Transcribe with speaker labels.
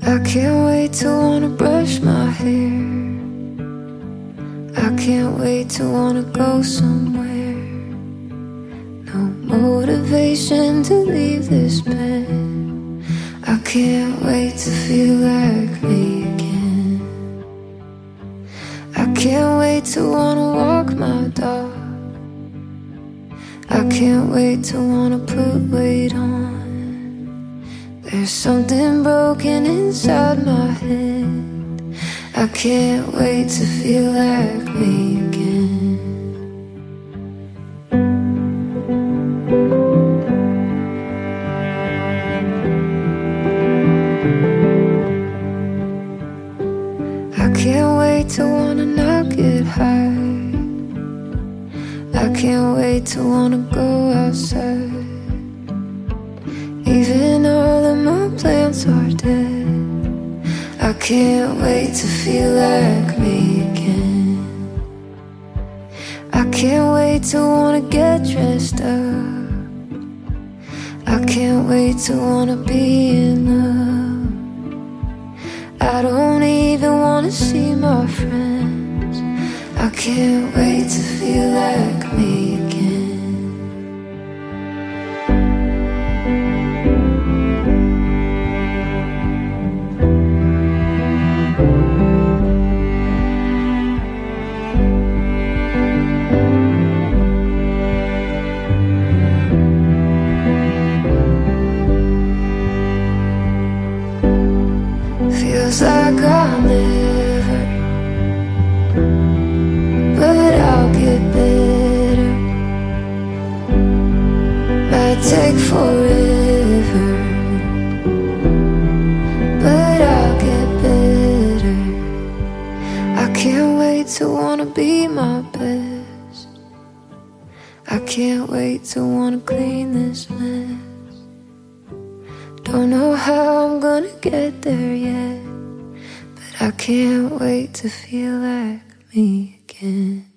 Speaker 1: I can't wait to wanna brush my hair. I can't wait to wanna go somewhere. No motivation to leave this bed. I can't wait to feel like me again. I can't wait to wanna walk my dog. I can't wait to wanna put weight on. There's something broken inside my head. I can't wait to feel like me again. I can't wait to wanna not get high. I can't wait to wanna go outside. Even all of my plants are dead. I can't wait to feel like me again. I can't wait to wanna get dressed up. I can't wait to wanna be in love. I don't even wanna see my friends. I can't wait to feel like me again. Feels like I'll never, but I'll get better. Might take forever, but I'll get better. I can't wait to wanna be my best. I can't wait to wanna clean this mess. Don't know how I'm gonna get there yet, but I can't wait to feel like me again.